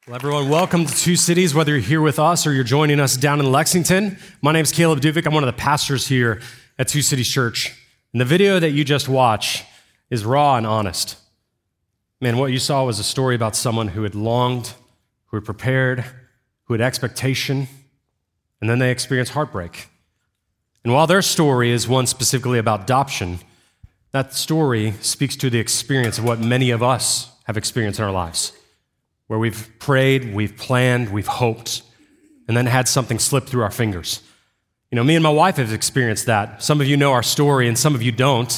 Well, everyone, welcome to Two Cities, whether you're here with us or you're joining us down in Lexington. My name is Caleb Duvik. I'm one of the pastors here at Two Cities Church. And the video that you just watched is raw and honest. Man, what you saw was a story about someone who had longed, who had prepared, who had expectation, and then they experienced heartbreak. And while their story is one specifically about adoption, that story speaks to the experience of what many of us have experienced in our lives, where we've prayed, we've planned, we've hoped, and then had something slip through our fingers. You know, me and my wife have experienced that. Some of you know our story and some of you don't.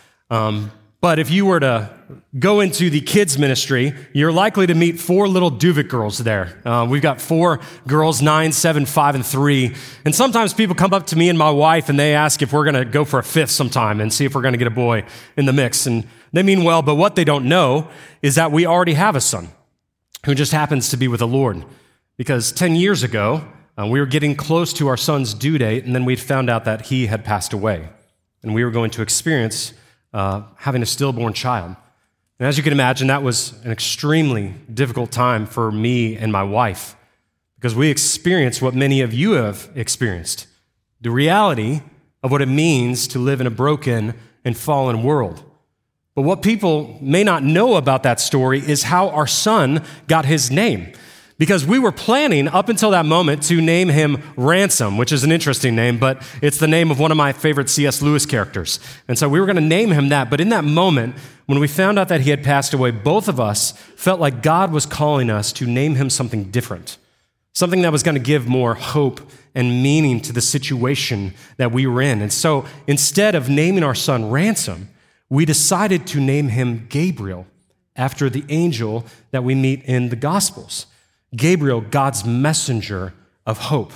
But if you were to go into the kids ministry, you're likely to meet four little Duvik girls there. We've got four girls, 9, 7, 5, and 3. And sometimes people come up to me and my wife and they ask if we're going to go for a fifth sometime and see if we're going to get a boy in the mix. And they mean well, but what they don't know is that we already have a son who just happens to be with the Lord. Because 10 years ago, we were getting close to our son's due date, and then we'd found out that he had passed away. And we were going to experience having a stillborn child. And as you can imagine, that was an extremely difficult time for me and my wife, because we experienced what many of you have experienced, the reality of what it means to live in a broken and fallen world. But what people may not know about that story is how our son got his name. Because we were planning up until that moment to name him Ransom, which is an interesting name, but it's the name of one of my favorite C.S. Lewis characters. And so we were going to name him that. But in that moment, when we found out that he had passed away, both of us felt like God was calling us to name him something different, something that was going to give more hope and meaning to the situation that we were in. And so instead of naming our son Ransom, we decided to name him Gabriel, after the angel that we meet in the Gospels. Gabriel, God's messenger of hope.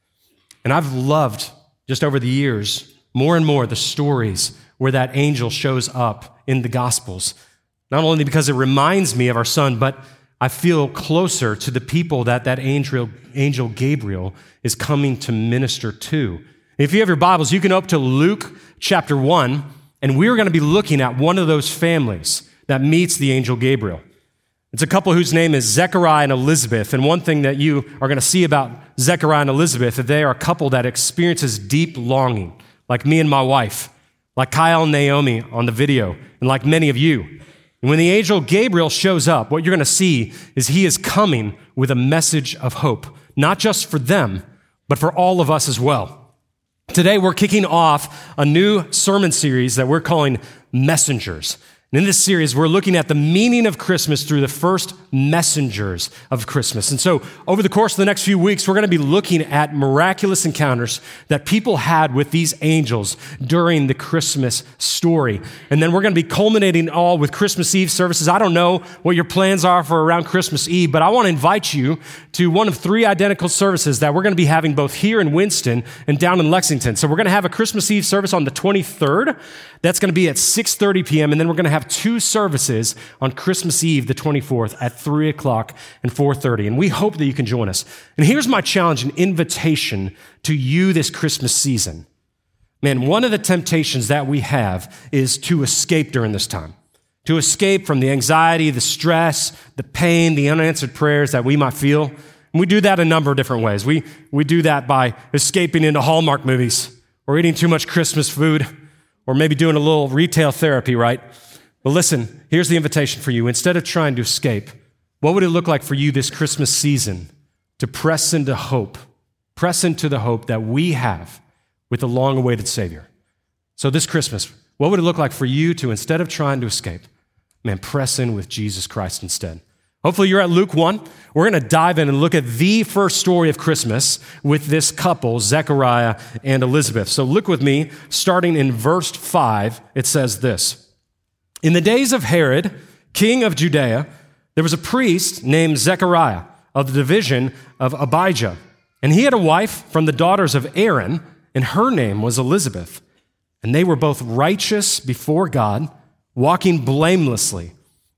And I've loved, just over the years, more and more the stories where that angel shows up in the Gospels. Not only because it reminds me of our son, but I feel closer to the people that angel Gabriel is coming to minister to. If you have your Bibles, you can open to Luke chapter 1, and we're going to be looking at one of those families that meets the angel Gabriel. It's a couple whose name is Zechariah and Elizabeth. And one thing that you are going to see about Zechariah and Elizabeth, that they are a couple that experiences deep longing, like me and my wife, like Kyle and Naomi on the video, and like many of you. And when the angel Gabriel shows up, what you're going to see is he is coming with a message of hope, not just for them, but for all of us as well. Today, we're kicking off a new sermon series that we're calling Messengers. And in this series, we're looking at the meaning of Christmas through the first messengers of Christmas. And so over the course of the next few weeks, we're going to be looking at miraculous encounters that people had with these angels during the Christmas story. And then we're going to be culminating all with Christmas Eve services. I don't know what your plans are for around Christmas Eve, but I want to invite you to one of 3 identical services that we're going to be having both here in Winston and down in Lexington. So we're going to have a Christmas Eve service on the 23rd. That's going to be at 6:30 p.m. And then we're going to have 2 services on Christmas Eve, the 24th, at 3 o'clock and 4:30. And we hope that you can join us. And here's my challenge, an invitation to you this Christmas season. Man, one of the temptations that we have is to escape during this time, to escape from the anxiety, the stress, the pain, the unanswered prayers that we might feel. And we do that a number of different ways. We do that by escaping into Hallmark movies, or eating too much Christmas food, or maybe doing a little retail therapy, right? But listen, here's the invitation for you. Instead of trying to escape, what would it look like for you this Christmas season to press into hope, press into the hope that we have with the long-awaited Savior? So this Christmas, what would it look like for you to, instead of trying to escape, man, press in with Jesus Christ instead? Hopefully you're at Luke 1. We're going to dive in and look at the first story of Christmas with this couple, Zechariah and Elizabeth. So look with me, starting in verse 5, it says this. In the days of Herod, king of Judea, there was a priest named Zechariah of the division of Abijah. And he had a wife from the daughters of Aaron, and her name was Elizabeth. And they were both righteous before God, walking blamelessly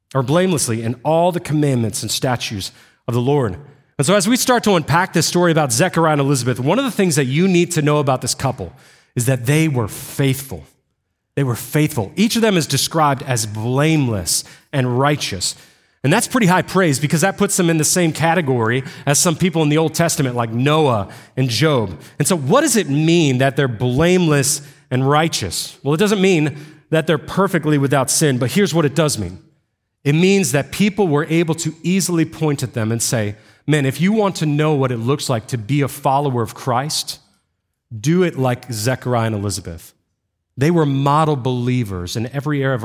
in all the commandments and statutes of the Lord. And so as we start to unpack this story about Zechariah and Elizabeth, one of the things that you need to know about this couple is that they were faithful. They were faithful. Each of them is described as blameless and righteous. And that's pretty high praise because that puts them in the same category as some people in the Old Testament like Noah and Job. And so what does it mean that they're blameless and righteous? Well, it doesn't mean that they're perfectly without sin, but here's what it does mean. It means that people were able to easily point at them and say, man, if you want to know what it looks like to be a follower of Christ, do it like Zechariah and Elizabeth. They were model believers in every area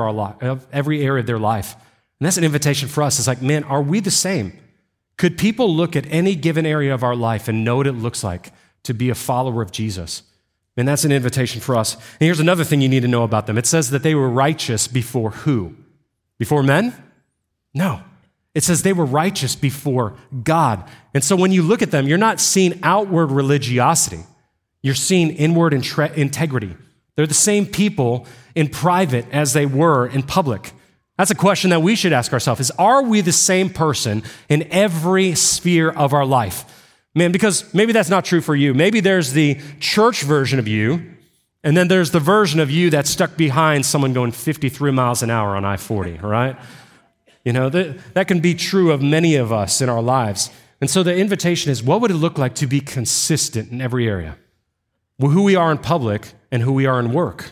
of their life. And that's an invitation for us. It's like, man, are we the same? Could people look at any given area of our life and know what it looks like to be a follower of Jesus? And that's an invitation for us. And here's another thing you need to know about them. It says that they were righteous before who? Before men? No. It says they were righteous before God. And so when you look at them, you're not seeing outward religiosity. You're seeing inward integrity. They're the same people in private as they were in public. That's a question that we should ask ourselves, are we the same person in every sphere of our life? Man, because maybe that's not true for you. Maybe there's the church version of you, and then there's the version of you that's stuck behind someone going 53 miles an hour on I-40, right? You know, that can be true of many of us in our lives. And so the invitation is, what would it look like to be consistent in every area? Well, who we are in public and who we are in work.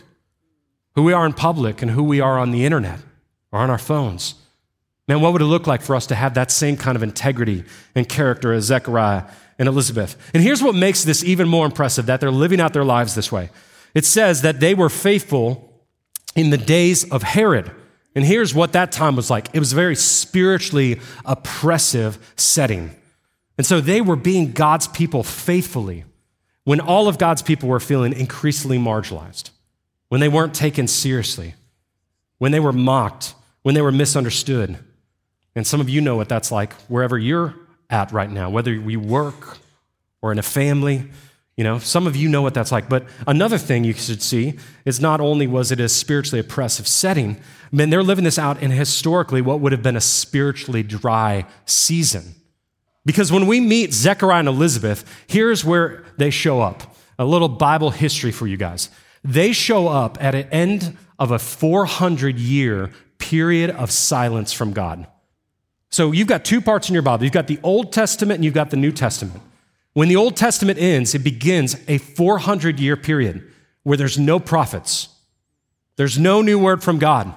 Who we are in public and who we are on the internet or on our phones. Man, what would it look like for us to have that same kind of integrity and character as Zechariah and Elizabeth? And here's what makes this even more impressive, that they're living out their lives this way. It says that they were faithful in the days of Herod. And here's what that time was like. It was a very spiritually oppressive setting. And so they were being God's people faithfully when all of God's people were feeling increasingly marginalized, when they weren't taken seriously, when they were mocked, when they were misunderstood. And some of you know what that's like wherever you're at right now, whether you work or in a family. You know, some of you know what that's like. But another thing you should see is not only was it a spiritually oppressive setting, man, they're living this out in historically what would have been a spiritually dry season. Because when we meet Zechariah and Elizabeth, here's where they show up. A little Bible history for you guys. They show up at an end of a 400-year period of silence from God. So you've got two parts in your Bible. You've got the Old Testament and you've got the New Testament. When the Old Testament ends, it begins a 400-year period where there's no prophets. There's no new word from God.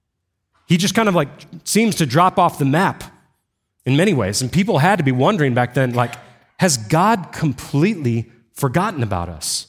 He just kind of like seems to drop off the map in many ways. And people had to be wondering back then, like, has God completely forgotten about us?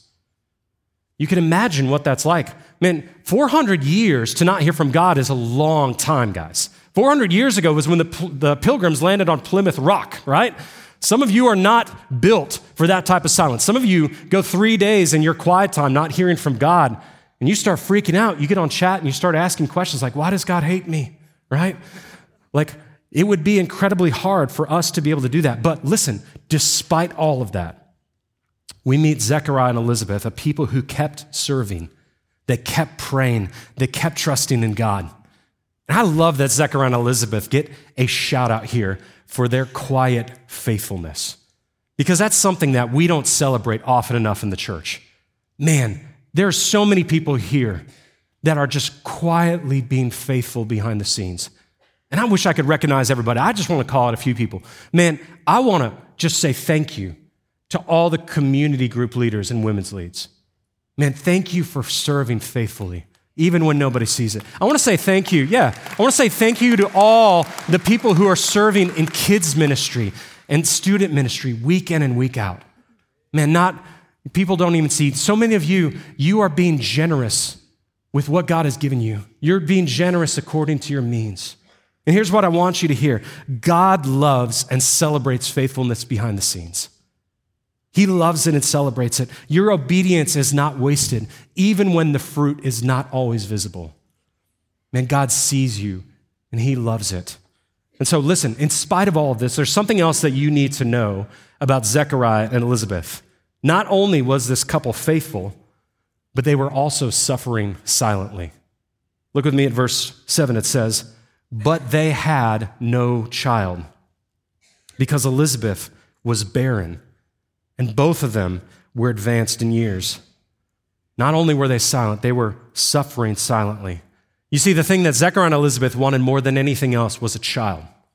You can imagine what that's like. Man, 400 years to not hear from God is a long time, guys. 400 years ago was when the Pilgrims landed on Plymouth Rock, right? Some of you are not built for that type of silence. Some of you go 3 days in your quiet time not hearing from God, and you start freaking out. You get on chat and you start asking questions like, why does God hate me, right? Like, it would be incredibly hard for us to be able to do that. But listen, despite all of that, we meet Zechariah and Elizabeth, a people who kept serving. They kept praying. They kept trusting in God. And I love that Zechariah and Elizabeth get a shout out here for their quiet faithfulness, because that's something that we don't celebrate often enough in the church. Man, there are so many people here that are just quietly being faithful behind the scenes. And I wish I could recognize everybody. I just want to call out a few people. Man, I want to just say thank you to all the community group leaders and women's leads. Man, thank you for serving faithfully, even when nobody sees it. I want to say thank you. I want to say thank you to all the people who are serving in kids ministry and student ministry week in and week out. Man, people don't even see. So many of you are being generous with what God has given you. You're being generous according to your means. And here's what I want you to hear. God loves and celebrates faithfulness behind the scenes. He loves it and celebrates it. Your obedience is not wasted, even when the fruit is not always visible. Man, God sees you, and he loves it. And so listen, in spite of all of this, there's something else that you need to know about Zechariah and Elizabeth. Not only was this couple faithful, but they were also suffering silently. Look with me at verse 7. It says, but they had no child because Elizabeth was barren, and both of them were advanced in years. Not only were they silent, they were suffering silently. You see, the thing that Zechariah and Elizabeth wanted more than anything else was a child.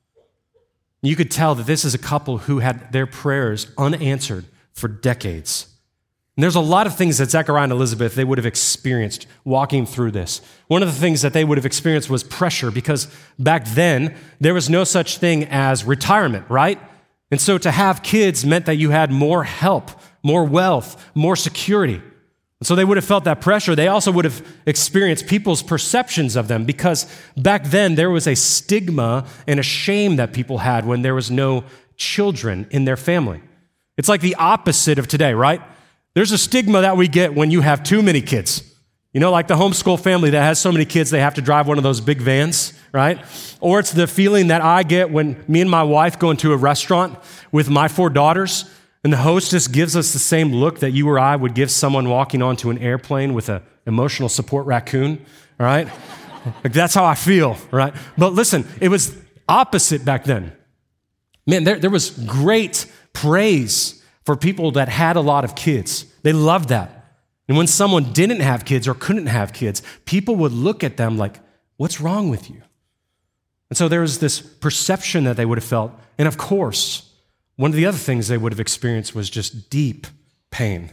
You could tell that this is a couple who had their prayers unanswered for decades. And there's a lot of things that Zechariah and Elizabeth, they would have experienced walking through this. One of the things that they would have experienced was pressure, because back then, there was no such thing as retirement, right? And so to have kids meant that you had more help, more wealth, more security. And so they would have felt that pressure. They also would have experienced people's perceptions of them, because back then there was a stigma and a shame that people had when there was no children in their family. It's like the opposite of today, right? There's a stigma that we get when you have too many kids. You know, like the homeschool family that has so many kids they have to drive one of those big vans, right? Or it's the feeling that I get when me and my wife go into a restaurant with my 4 daughters, and the hostess gives us the same look that you or I would give someone walking onto an airplane with an emotional support raccoon, all right? Like, that's how I feel, right? But listen, it was opposite back then. Man, there was great praise for people that had a lot of kids. They loved that. And when someone didn't have kids or couldn't have kids, people would look at them like, what's wrong with you? And so there was this perception that they would have felt. And of course, one of the other things they would have experienced was just deep pain.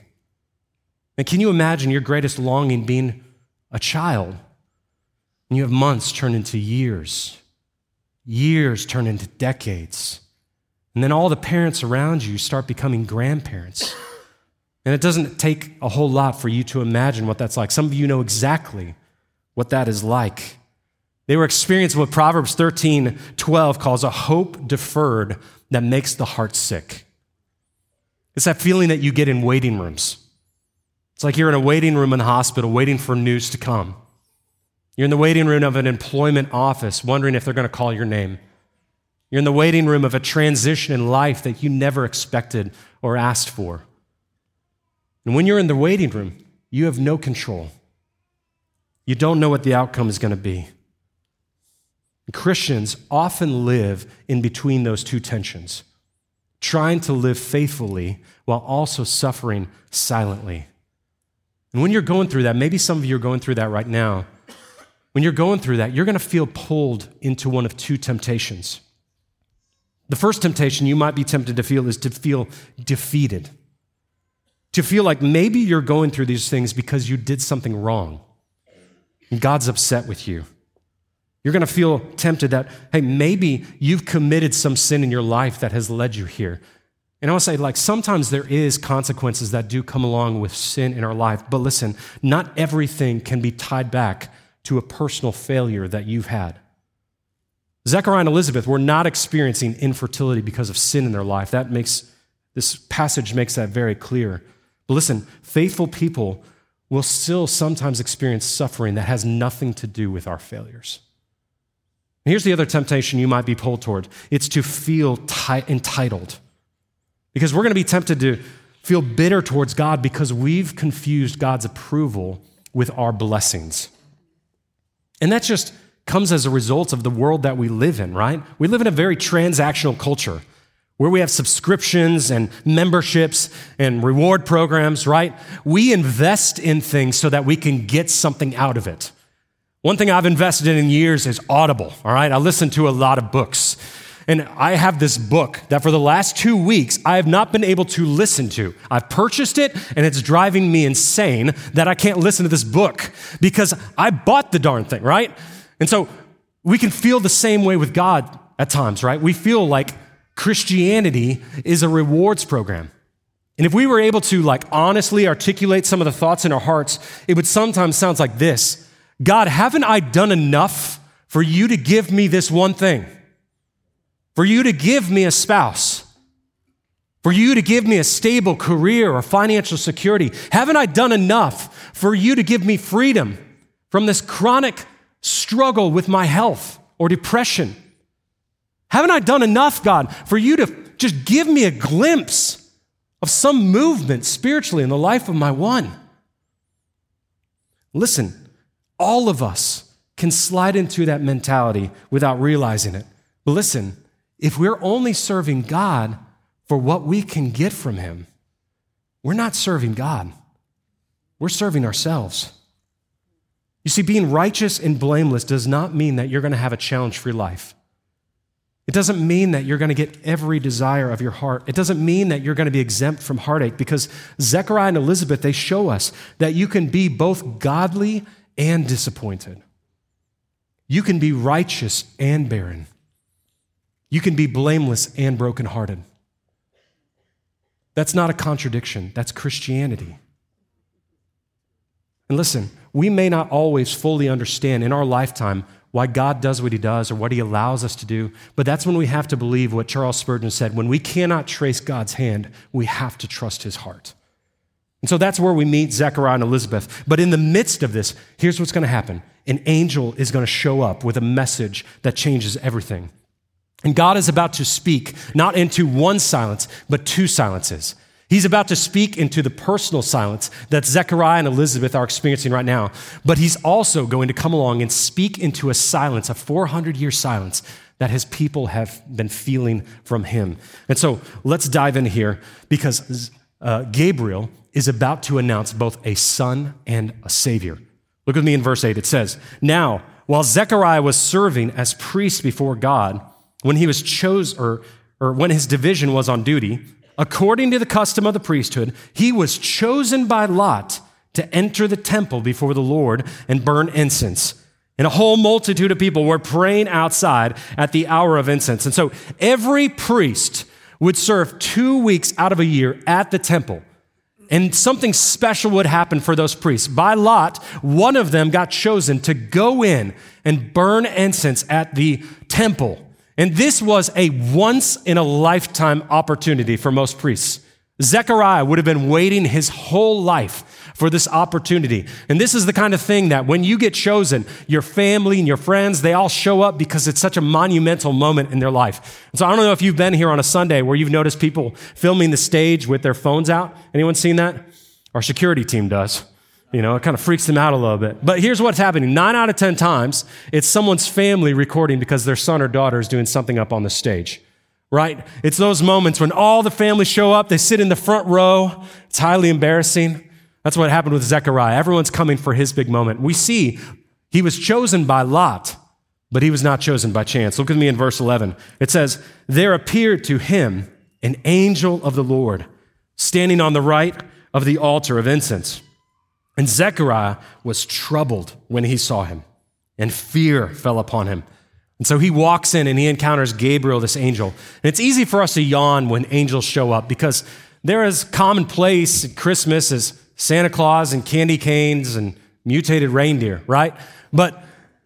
And can you imagine your greatest longing being a child? And you have months turn into years, years turn into decades. And then all the parents around you start becoming grandparents. And it doesn't take a whole lot for you to imagine what that's like. Some of you know exactly what that is like. They were experiencing what Proverbs 13:12 calls a hope deferred that makes the heart sick. It's that feeling that you get in waiting rooms. It's like you're in a waiting room in the hospital waiting for news to come. You're in the waiting room of an employment office wondering if they're going to call your name. You're in the waiting room of a transition in life that you never expected or asked for. And when you're in the waiting room, you have no control. You don't know what the outcome is going to be. Christians often live in between those two tensions, trying to live faithfully while also suffering silently. And when you're going through that, maybe some of you are going through that right now. When you're going through that, you're going to feel pulled into one of two temptations. The first temptation you might be tempted to feel is to feel defeated. To feel like maybe you're going through these things because you did something wrong and God's upset with you. You're going to feel tempted that, hey, maybe you've committed some sin in your life that has led you here. And I want to say, like, sometimes there is consequences that do come along with sin in our life. But listen, not everything can be tied back to a personal failure that you've had. Zechariah and Elizabeth were not experiencing infertility because of sin in their life. This passage makes that very clear. But listen, faithful people will still sometimes experience suffering that has nothing to do with our failures. And here's the other temptation you might be pulled toward. It's to feel entitled. Because we're going to be tempted to feel bitter towards God because we've confused God's approval with our blessings. And that just comes as a result of the world that we live in, right? We live in a very transactional culture where we have subscriptions and memberships and reward programs, right? We invest in things so that we can get something out of it. One thing I've invested in years is Audible, all right? I listen to a lot of books. And I have this book that for the last 2 weeks, I have not been able to listen to. I've purchased it, and it's driving me insane that I can't listen to this book because I bought the darn thing, right? And so we can feel the same way with God at times, right? We feel like Christianity is a rewards program. And if we were able to honestly articulate some of the thoughts in our hearts, it would sometimes sound like this. God, haven't I done enough for you to give me this one thing? For you to give me a spouse? For you to give me a stable career or financial security? Haven't I done enough for you to give me freedom from this chronic struggle with my health or depression? Haven't I done enough, God, for you to just give me a glimpse of some movement spiritually in the life of my one? Listen, all of us can slide into that mentality without realizing it. But listen, if we're only serving God for what we can get from Him, we're not serving God. We're serving ourselves. You see, being righteous and blameless does not mean that you're going to have a challenge-free life. It doesn't mean that you're going to get every desire of your heart. It doesn't mean that you're going to be exempt from heartache, because Zechariah and Elizabeth, they show us that you can be both godly and disappointed. You can be righteous and barren. You can be blameless and brokenhearted. That's not a contradiction. That's Christianity. And listen, we may not always fully understand in our lifetime why God does what he does or what he allows us to do, but that's when we have to believe what Charles Spurgeon said: when we cannot trace God's hand, we have to trust his heart. And so that's where we meet Zechariah and Elizabeth. But in the midst of this, here's what's going to happen. An angel is going to show up with a message that changes everything. And God is about to speak not into one silence, but two silences. He's about to speak into the personal silence that Zechariah and Elizabeth are experiencing right now, but he's also going to come along and speak into a silence, a 400-year silence that his people have been feeling from him. And so let's dive in here, because Gabriel is about to announce both a son and a savior. Look with me in verse 8. It says, "Now, while Zechariah was serving as priest before God, when he was chosen, or when his division was on duty, according to the custom of the priesthood, he was chosen by lot to enter the temple before the Lord and burn incense. And a whole multitude of people were praying outside at the hour of incense." And so every priest would serve 2 weeks out of a year at the temple. And something special would happen for those priests. By lot, one of them got chosen to go in and burn incense at the temple. And this was a once-in-a-lifetime opportunity for most priests. Zechariah would have been waiting his whole life for this opportunity. And this is the kind of thing that when you get chosen, your family and your friends, they all show up because it's such a monumental moment in their life. And so I don't know if you've been here on a Sunday where you've noticed people filming the stage with their phones out. Anyone seen that? Our security team does. You know, it kind of freaks them out a little bit. But here's what's happening. 9 out of 10 times, it's someone's family recording because their son or daughter is doing something up on the stage, right? It's those moments when all the family show up, they sit in the front row. It's highly embarrassing. That's what happened with Zechariah. Everyone's coming for his big moment. We see he was chosen by lot, but he was not chosen by chance. Look with me in verse 11. It says, "There appeared to him an angel of the Lord, standing on the right of the altar of incense. And Zechariah was troubled when he saw him, and fear fell upon him. And so he walks in and he encounters Gabriel, this angel. And it's easy for us to yawn when angels show up, because they're as commonplace at Christmas as Santa Claus and candy canes and mutated reindeer, right? But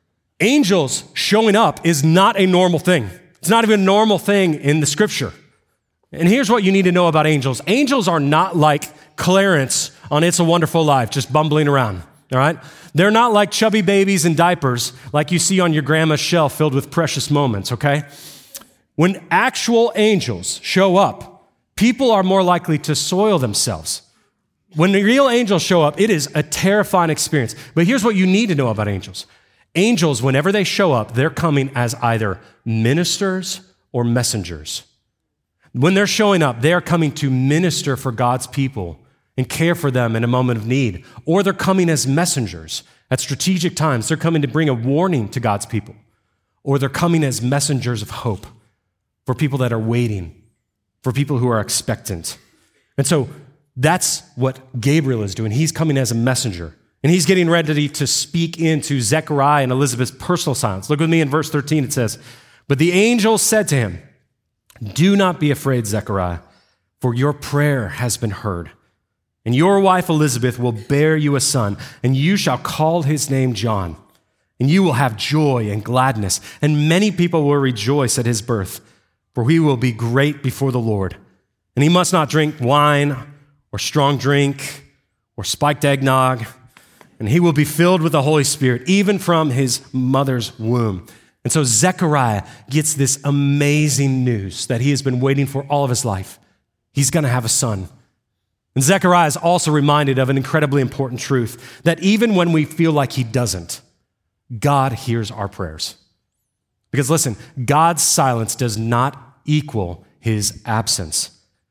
angels showing up is not a normal thing. It's not even a normal thing in the scripture. And here's what you need to know about angels. Angels are not like Clarence on It's a Wonderful Life, just bumbling around, all right? They're not like chubby babies in diapers like you see on your grandma's shelf filled with precious moments, okay? When actual angels show up, people are more likely to soil themselves. When the real angels show up, it is a terrifying experience. But here's what you need to know about angels. Angels, whenever they show up, they're coming as either ministers or messengers. When they're showing up, they're coming to minister for God's people and care for them in a moment of need. Or they're coming as messengers at strategic times. They're coming to bring a warning to God's people. Or they're coming as messengers of hope for people that are waiting, for people who are expectant. And so that's what Gabriel is doing. He's coming as a messenger. And he's getting ready to speak into Zechariah and Elizabeth's personal silence. Look with me in verse 13. It says, "But the angel said to him, 'Do not be afraid, Zechariah, for your prayer has been heard. And your wife Elizabeth will bear you a son, and you shall call his name John. And you will have joy and gladness, and many people will rejoice at his birth, for he will be great before the Lord. And he must not drink wine or strong drink or spiked eggnog, and he will be filled with the Holy Spirit, even from his mother's womb.'" And so Zechariah gets this amazing news that he has been waiting for all of his life. He's going to have a son. And Zechariah is also reminded of an incredibly important truth, that even when we feel like he doesn't, God hears our prayers. Because listen, God's silence does not equal his absence.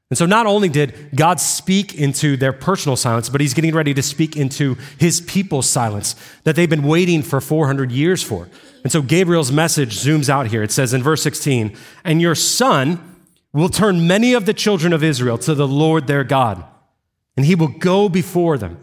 And so not only did God speak into their personal silence, but he's getting ready to speak into his people's silence that they've been waiting for 400 years for. And so Gabriel's message zooms out here. It says in verse 16, "And your son will turn many of the children of Israel to the Lord their God, and he will go before him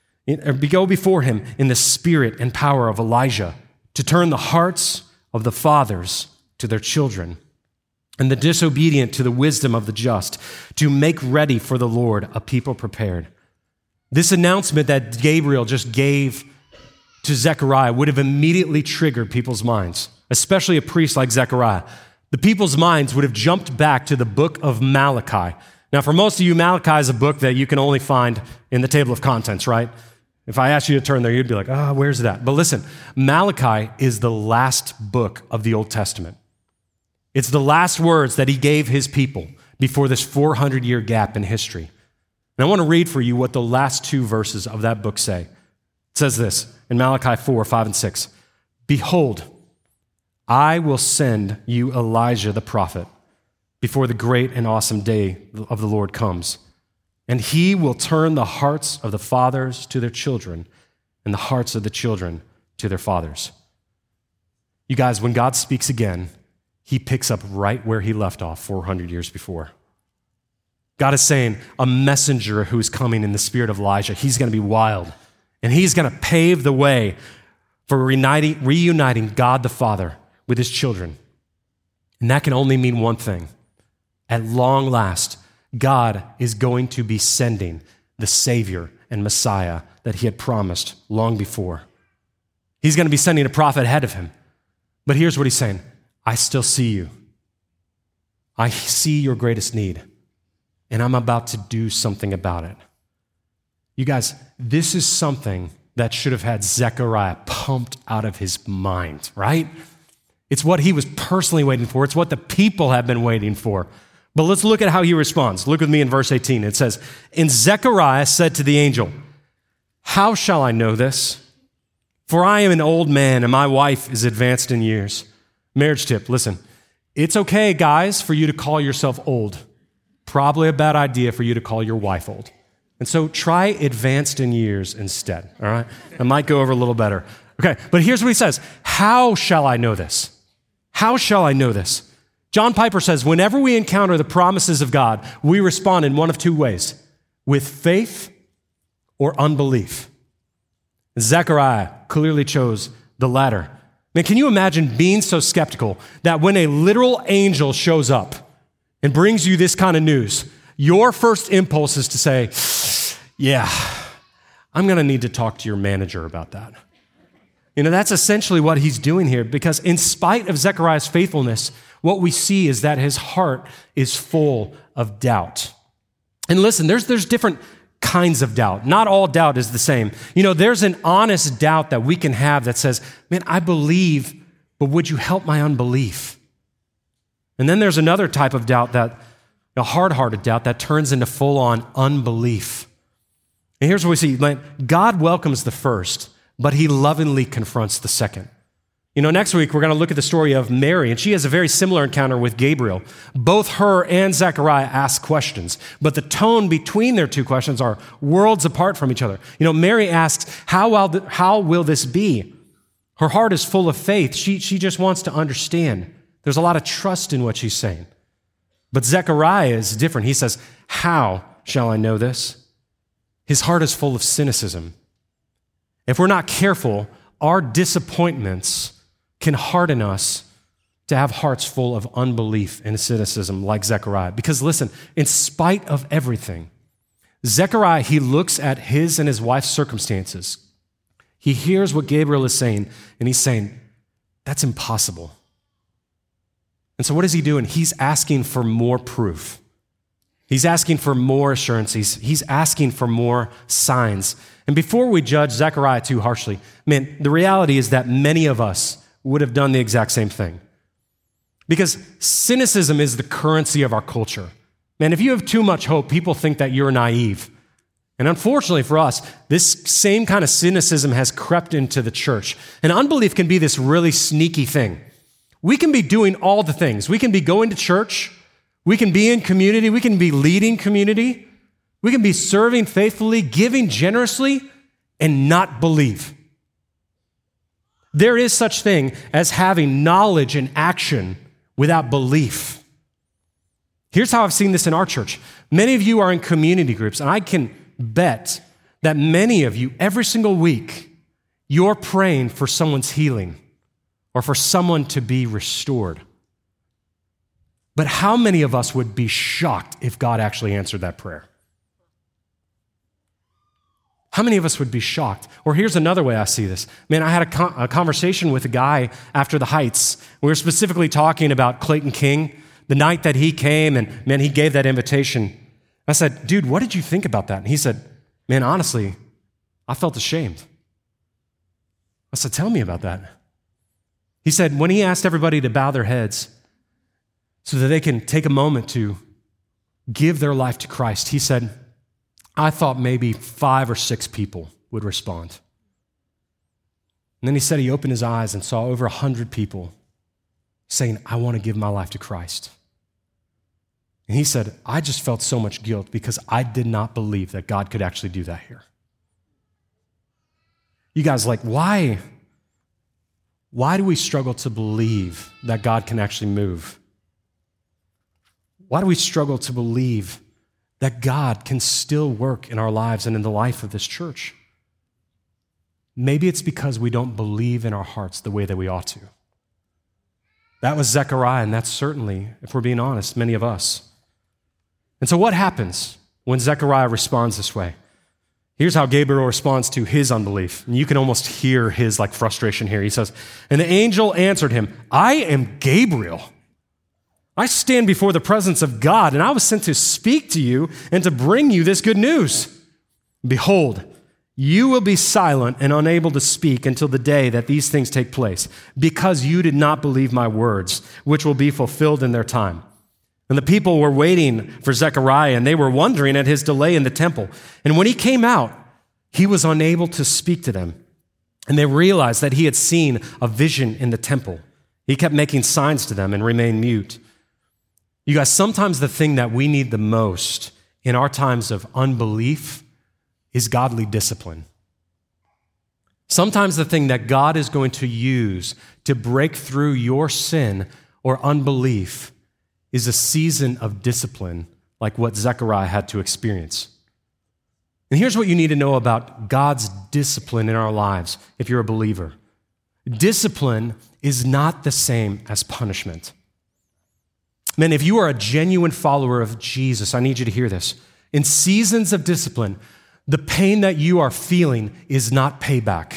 in the spirit and power of Elijah to turn the hearts of the fathers to their children and the disobedient to the wisdom of the just, to make ready for the Lord a people prepared." This announcement that Gabriel just gave to Zechariah would have immediately triggered people's minds, especially a priest like Zechariah. The people's minds would have jumped back to the book of Malachi. Now, for most of you, Malachi is a book that you can only find in the table of contents, right? If I asked you to turn there, you'd be like, where's that? But listen, Malachi is the last book of the Old Testament. It's the last words that he gave his people before this 400-year gap in history. And I want to read for you what the last two verses of that book say. It says this in Malachi 4, 5, and 6. "Behold, I will send you Elijah the prophet before the great and awesome day of the Lord comes. And he will turn the hearts of the fathers to their children and the hearts of the children to their fathers." You guys, when God speaks again, he picks up right where he left off 400 years before. God is saying a messenger who is coming in the spirit of Elijah, he's going to be wild, and he's going to pave the way for reuniting God the Father with his children. And that can only mean one thing. At long last, God is going to be sending the Savior and Messiah that he had promised long before. He's going to be sending a prophet ahead of him. But here's what he's saying. I still see you. I see your greatest need, and I'm about to do something about it. You guys, this is something that should have had Zechariah pumped out of his mind, right? It's what he was personally waiting for. It's what the people have been waiting for. But let's look at how he responds. Look with me in verse 18. It says, "And Zechariah said to the angel, 'How shall I know this? For I am an old man and my wife is advanced in years.'" Marriage tip, listen. It's okay, guys, for you to call yourself old. Probably a bad idea for you to call your wife old. And so try advanced in years instead, all right? It might go over a little better. Okay, but here's what he says. How shall I know this? How shall I know this? John Piper says, whenever we encounter the promises of God, we respond in one of two ways, with faith or unbelief. Zechariah clearly chose the latter. Man, can you imagine being so skeptical that when a literal angel shows up and brings you this kind of news, your first impulse is to say, yeah, I'm going to need to talk to your manager about that. You know, that's essentially what he's doing here, because in spite of Zechariah's faithfulness, what we see is that his heart is full of doubt. And listen, there's different kinds of doubt. Not all doubt is the same. You know, there's an honest doubt that we can have that says, man, I believe, but would you help my unbelief? And then there's another type of doubt, that a hard-hearted doubt that turns into full-on unbelief. And here's what we see. God welcomes the first, but he lovingly confronts the second. You know, next week, we're going to look at the story of Mary, and she has a very similar encounter with Gabriel. Both her and Zechariah ask questions, but the tone between their two questions are worlds apart from each other. You know, Mary asks, how will this be? Her heart is full of faith. She just wants to understand. There's a lot of trust in what she's saying. But Zechariah is different. He says, how shall I know this? His heart is full of cynicism. If we're not careful, our disappointments can harden us to have hearts full of unbelief and cynicism like Zechariah. Because listen, in spite of everything, Zechariah, he looks at his and his wife's circumstances. He hears what Gabriel is saying, and he's saying, that's impossible. And so what is he doing? He's asking for more proof. He's asking for more assurance. He's asking for more signs. And before we judge Zechariah too harshly, man, the reality is that many of us would have done the exact same thing. Because cynicism is the currency of our culture. Man, if you have too much hope, people think that you're naive. And unfortunately for us, this same kind of cynicism has crept into the church. And unbelief can be this really sneaky thing. We can be doing all the things. We can be going to church. We can be in community. We can be leading community. We can be serving faithfully, giving generously, and not believe. There is such thing as having knowledge and action without belief. Here's how I've seen this in our church. Many of you are in community groups, and I can bet that many of you, every single week, you're praying for someone's healing or for someone to be restored. But how many of us would be shocked if God actually answered that prayer? How many of us would be shocked? Or here's another way I see this. Man, I had a conversation with a guy after the Heights. We were specifically talking about Clayton King, the night that he came, and man, he gave that invitation. I said, dude, what did you think about that? And he said, man, honestly, I felt ashamed. I said, tell me about that. He said, when he asked everybody to bow their heads so that they can take a moment to give their life to Christ, he said, I thought maybe 5 or 6 people would respond. And then he said he opened his eyes and saw over 100 people saying, I want to give my life to Christ. And he said, I just felt so much guilt because I did not believe that God could actually do that here. You guys, why do we struggle to believe that God can actually move? Why do we struggle to believe that God can still work in our lives and in the life of this church? Maybe it's because we don't believe in our hearts the way that we ought to. That was Zechariah, and that's certainly, if we're being honest, many of us. And so what happens when Zechariah responds this way? Here's how Gabriel responds to his unbelief. And you can almost hear his frustration here. He says, and the angel answered him, I am Gabriel. I stand before the presence of God, and I was sent to speak to you and to bring you this good news. Behold, you will be silent and unable to speak until the day that these things take place, because you did not believe my words, which will be fulfilled in their time. And the people were waiting for Zechariah, and they were wondering at his delay in the temple. And when he came out, he was unable to speak to them. And they realized that he had seen a vision in the temple. He kept making signs to them and remained mute. You guys, sometimes the thing that we need the most in our times of unbelief is godly discipline. Sometimes the thing that God is going to use to break through your sin or unbelief is a season of discipline like what Zechariah had to experience. And here's what you need to know about God's discipline in our lives if you're a believer. Discipline is not the same as punishment. Man, if you are a genuine follower of Jesus, I need you to hear this. In seasons of discipline, the pain that you are feeling is not payback.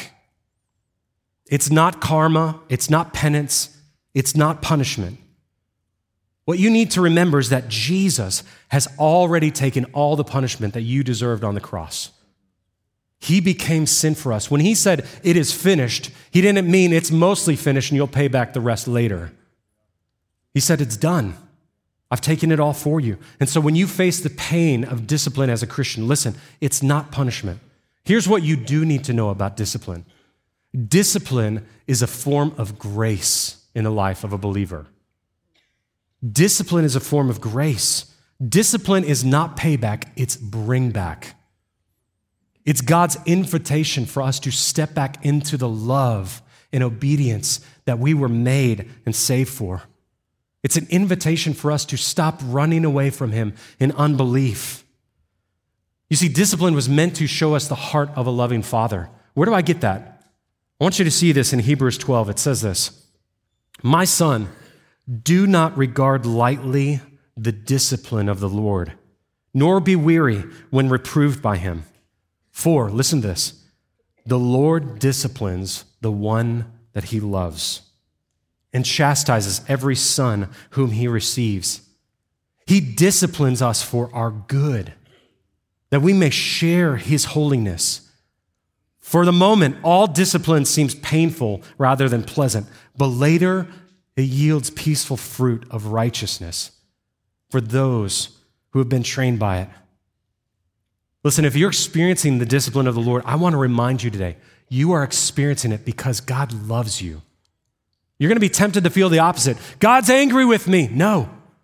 It's not karma. It's not penance. It's not punishment. What you need to remember is that Jesus has already taken all the punishment that you deserved on the cross. He became sin for us. When he said, it is finished, he didn't mean it's mostly finished and you'll pay back the rest later. He said, it's done. I've taken it all for you. And so when you face the pain of discipline as a Christian, listen, it's not punishment. Here's what you do need to know about discipline. Discipline is a form of grace in the life of a believer. Discipline is a form of grace. Discipline is not payback, it's bring back. It's God's invitation for us to step back into the love and obedience that we were made and saved for. It's an invitation for us to stop running away from him in unbelief. You see, discipline was meant to show us the heart of a loving father. Where do I get that? I want you to see this in Hebrews 12. It says this, my son, do not regard lightly the discipline of the Lord, nor be weary when reproved by him. For, listen to this, the Lord disciplines the one that he loves and chastises every son whom he receives. He disciplines us for our good, that we may share his holiness. For the moment, all discipline seems painful rather than pleasant, but later it yields peaceful fruit of righteousness for those who have been trained by it. Listen, if you're experiencing the discipline of the Lord, I want to remind you today, you are experiencing it because God loves you. You're going to be tempted to feel the opposite. God's angry with me. No.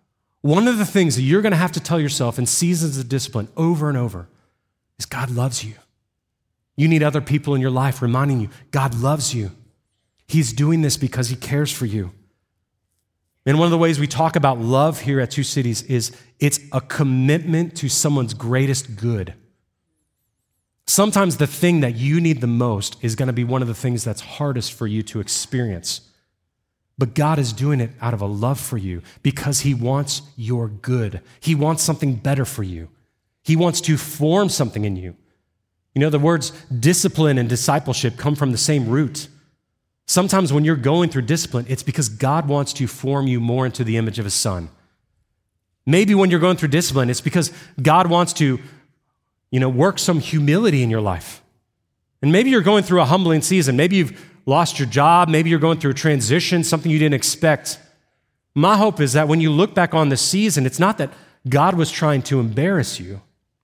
One of the things that you're going to have to tell yourself in seasons of discipline over and over is God loves you. You need other people in your life reminding you, God loves you. He's doing this because he cares for you. And one of the ways we talk about love here at Two Cities is it's a commitment to someone's greatest good. Sometimes the thing that you need the most is going to be one of the things that's hardest for you to experience. But God is doing it out of a love for you because he wants your good. He wants something better for you. He wants to form something in you. You know, the words discipline and discipleship come from the same root. Sometimes when you're going through discipline, it's because God wants to form you more into the image of his son. Maybe when you're going through discipline, it's because God wants to, work some humility in your life. And maybe you're going through a humbling season. Maybe you've lost your job. Maybe you're going through a transition, something you didn't expect. My hope is that when you look back on this season, it's not that God was trying to embarrass you.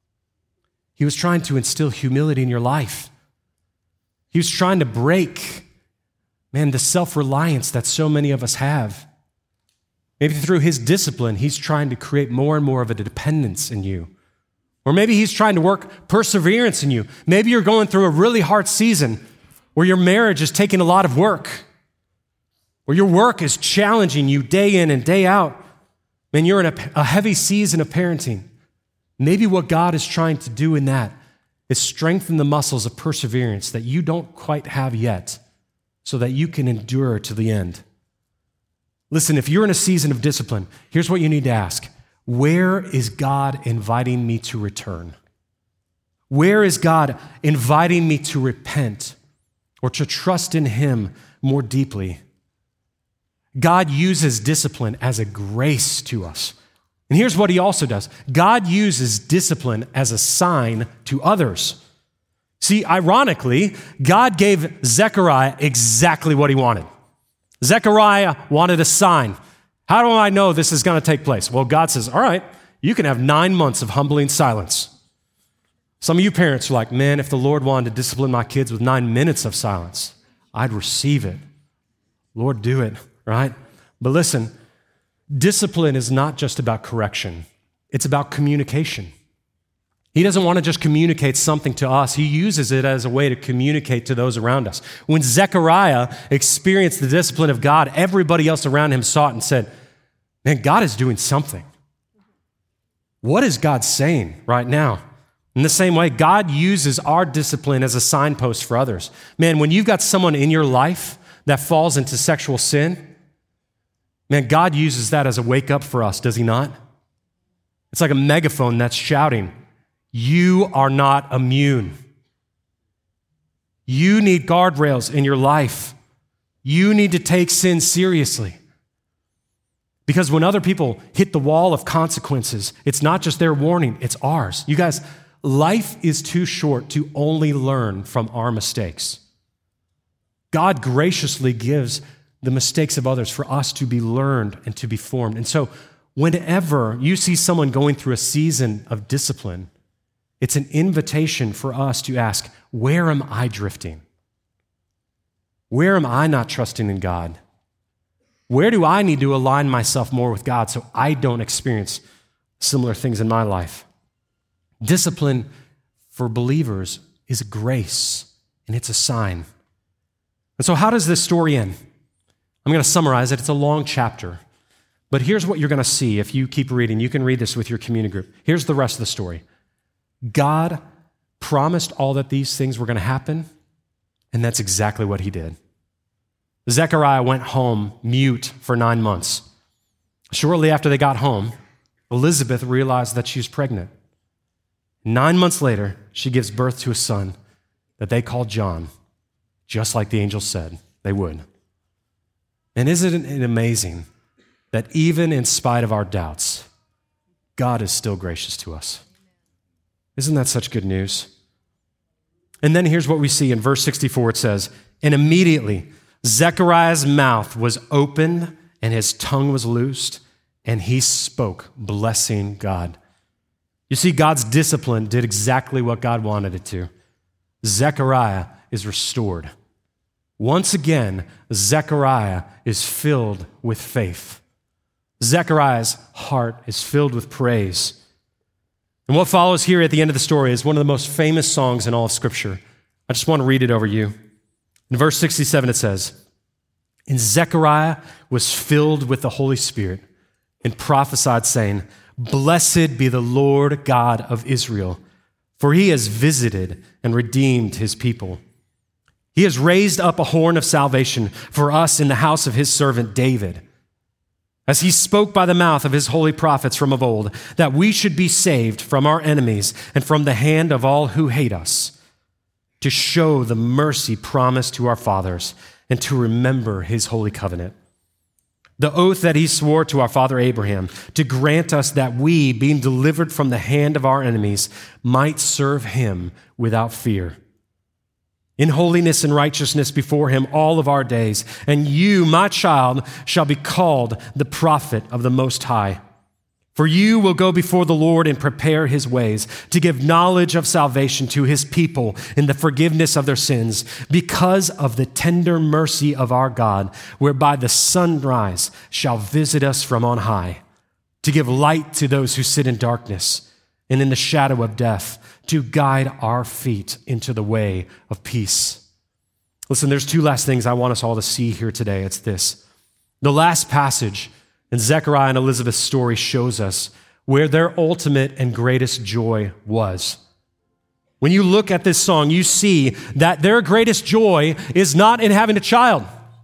He was trying to instill humility in your life. He was trying to break, the self-reliance that so many of us have. Maybe through his discipline, he's trying to create more and more of a dependence in you. Or maybe he's trying to work perseverance in you. Maybe you're going through a really hard season where your marriage is taking a lot of work, where your work is challenging you day in and day out, and you're in a heavy season of parenting. Maybe what God is trying to do in that is strengthen the muscles of perseverance that you don't quite have yet so that you can endure to the end. Listen, if you're in a season of discipline, here's what you need to ask. Where is God inviting me to return? Where is God inviting me to repent or to trust in him more deeply? God uses discipline as a grace to us. And here's what he also does. God uses discipline as a sign to others. See, ironically, God gave Zechariah exactly what he wanted. Zechariah wanted a sign. How do I know this is going to take place? Well, God says, all right, you can have 9 months of humbling silence. Some of you parents are like, man, if the Lord wanted to discipline my kids with 9 minutes of silence, I'd receive it. Lord, do it, right? But listen, discipline is not just about correction. It's about communication. He doesn't want to just communicate something to us. He uses it as a way to communicate to those around us. When Zechariah experienced the discipline of God, everybody else around him saw it and said, man, God is doing something. What is God saying right now? In the same way, God uses our discipline as a signpost for others. Man, when you've got someone in your life that falls into sexual sin, man, God uses that as a wake up for us, does he not? It's like a megaphone that's shouting, you are not immune. You need guardrails in your life. You need to take sin seriously. Because when other people hit the wall of consequences, it's not just their warning, it's ours. You guys, life is too short to only learn from our mistakes. God graciously gives the mistakes of others for us to be learned and to be formed. And so whenever you see someone going through a season of discipline, it's an invitation for us to ask, where am I drifting? Where am I not trusting in God? Where do I need to align myself more with God so I don't experience similar things in my life? Discipline for believers is a grace, and it's a sign. And so how does this story end? I'm going to summarize it. It's a long chapter. But here's what you're going to see if you keep reading. You can read this with your community group. Here's the rest of the story. God promised all that these things were going to happen, and that's exactly what he did. Zechariah went home mute for 9 months. Shortly after they got home, Elizabeth realized that she was pregnant. 9 months later, she gives birth to a son that they called John, just like the angel said they would. And isn't it amazing that even in spite of our doubts, God is still gracious to us? Isn't that such good news? And then here's what we see in verse 64. It says, and immediately Zechariah's mouth was opened and his tongue was loosed, and he spoke, blessing God. You see, God's discipline did exactly what God wanted it to. Zechariah is restored. Once again, Zechariah is filled with faith. Zechariah's heart is filled with praise. And what follows here at the end of the story is one of the most famous songs in all of Scripture. I just want to read it over you. In verse 67, it says, "And Zechariah was filled with the Holy Spirit and prophesied, saying, Blessed be the Lord God of Israel, for he has visited and redeemed his people. He has raised up a horn of salvation for us in the house of his servant David, as he spoke by the mouth of his holy prophets from of old, that we should be saved from our enemies and from the hand of all who hate us, to show the mercy promised to our fathers and to remember his holy covenant. The oath that he swore to our father Abraham, to grant us that we, being delivered from the hand of our enemies, might serve him without fear, in holiness and righteousness before him all of our days. And you, my child, shall be called the prophet of the Most High. For you will go before the Lord and prepare his ways, to give knowledge of salvation to his people in the forgiveness of their sins, because of the tender mercy of our God, whereby the sunrise shall visit us from on high, to give light to those who sit in darkness and in the shadow of death, to guide our feet into the way of peace." Listen, there's two last things I want us all to see here today. It's this. The last passage in Zechariah and Elizabeth's story shows us where their ultimate and greatest joy was. When you look at this song, you see that their greatest joy is not in having a child.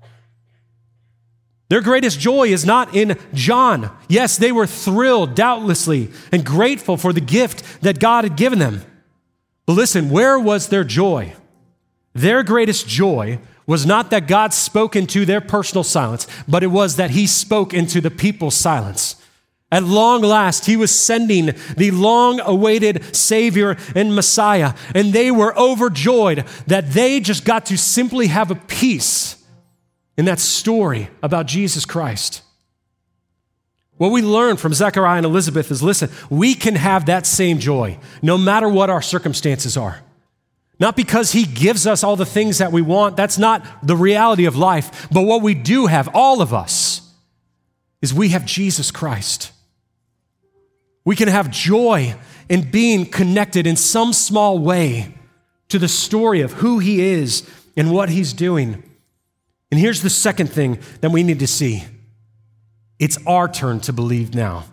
Their greatest joy is not in John. Yes, they were thrilled, doubtlessly, and grateful for the gift that God had given them. But listen, where was their joy? Their greatest joy was not that God spoke into their personal silence, but it was that he spoke into the people's silence. At long last, he was sending the long-awaited Savior and Messiah, and they were overjoyed that they just got to simply have a peace in that story about Jesus Christ. What we learn from Zechariah and Elizabeth is, listen, we can have that same joy no matter what our circumstances are. Not because he gives us all the things that we want. That's not the reality of life. But what we do have, all of us, is we have Jesus Christ. We can have joy in being connected in some small way to the story of who he is and what he's doing. And here's the second thing that we need to see. It's our turn to believe now.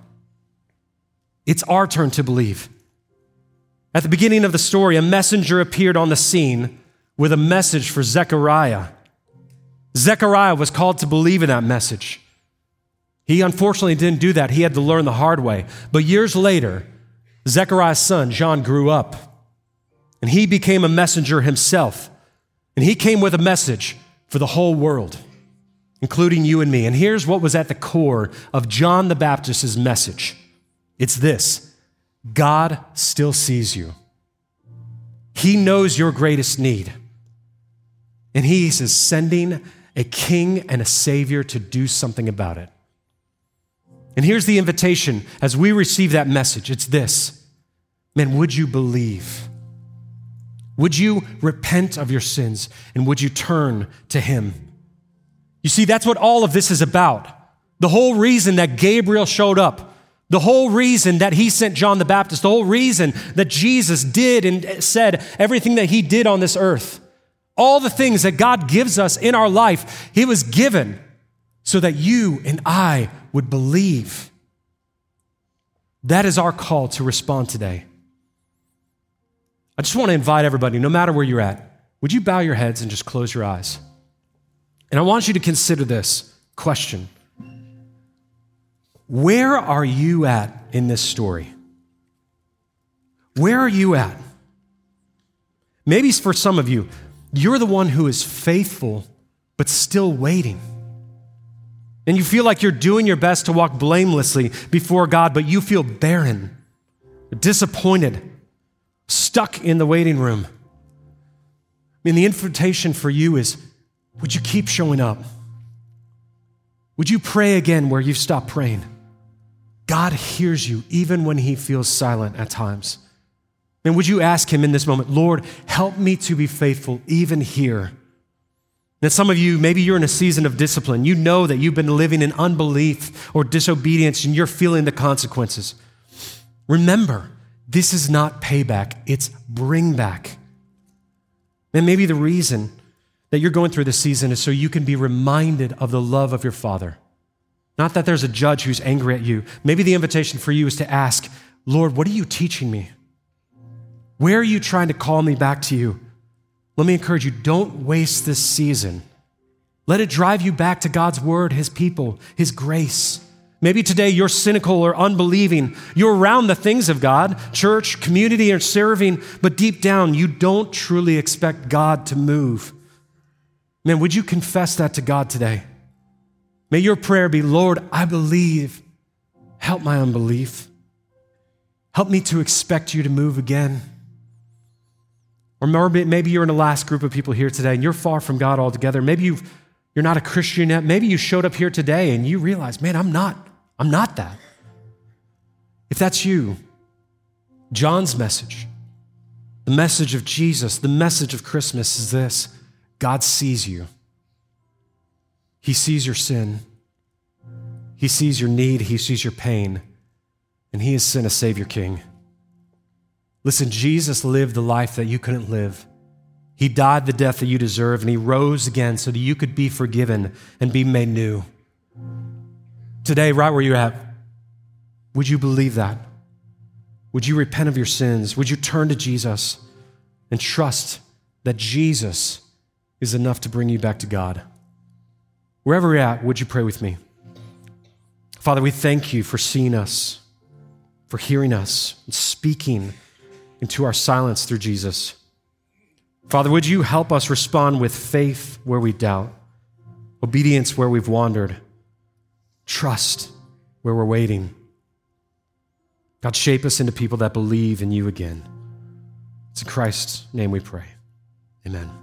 It's our turn to believe. At the beginning of the story, a messenger appeared on the scene with a message for Zechariah. Zechariah was called to believe in that message. He unfortunately didn't do that. He had to learn the hard way. But years later, Zechariah's son, John, grew up, and he became a messenger himself. And he came with a message for the whole world, including you and me. And here's what was at the core of John the Baptist's message. It's this. God still sees you. He knows your greatest need. And he is sending a king and a savior to do something about it. And here's the invitation as we receive that message. It's this. Man, would you believe? Would you repent of your sins? And would you turn to him? You see, that's what all of this is about. The whole reason that Gabriel showed up, the whole reason that he sent John the Baptist, the whole reason that Jesus did and said everything that he did on this earth, all the things that God gives us in our life, he was given so that you and I would believe. That is our call to respond today. I just want to invite everybody, no matter where you're at, would you bow your heads and just close your eyes? And I want you to consider this question. Where are you at in this story? Where are you at? Maybe for some of you, you're the one who is faithful, but still waiting. And you feel like you're doing your best to walk blamelessly before God, but you feel barren, disappointed, stuck in the waiting room. The invitation for you is, would you keep showing up? Would you pray again where you've stopped praying? God hears you even when he feels silent at times. And would you ask him in this moment, Lord, help me to be faithful even here. And some of you, maybe you're in a season of discipline. You know that you've been living in unbelief or disobedience and you're feeling the consequences. Remember, this is not payback, it's bring back. And maybe the reason that you're going through this season is so you can be reminded of the love of your Father. Not that there's a judge who's angry at you. Maybe the invitation for you is to ask, Lord, what are you teaching me? Where are you trying to call me back to you? Let me encourage you, don't waste this season. Let it drive you back to God's word, his people, his grace. Maybe today you're cynical or unbelieving. You're around the things of God, church, community, or serving, but deep down you don't truly expect God to move. Man, would you confess that to God today? May your prayer be, Lord, I believe. Help my unbelief. Help me to expect you to move again. Or maybe you're in the last group of people here today and you're far from God altogether. Maybe you're not a Christian yet. Maybe you showed up here today and you realize, man, I'm not that. If that's you, John's message, the message of Jesus, the message of Christmas is this: God sees you. He sees your sin. He sees your need. He sees your pain. And he has sent a Savior King. Listen, Jesus lived the life that you couldn't live. He died the death that you deserve, and he rose again so that you could be forgiven and be made new. Today, right where you're at, would you believe that? Would you repent of your sins? Would you turn to Jesus and trust that Jesus is enough to bring you back to God? Wherever you're at, would you pray with me? Father, we thank you for seeing us, for hearing us, and speaking into our silence through Jesus. Father, would you help us respond with faith where we doubt, obedience where we've wandered, trust where we're waiting. God, shape us into people that believe in you again. It's in Christ's name we pray. Amen.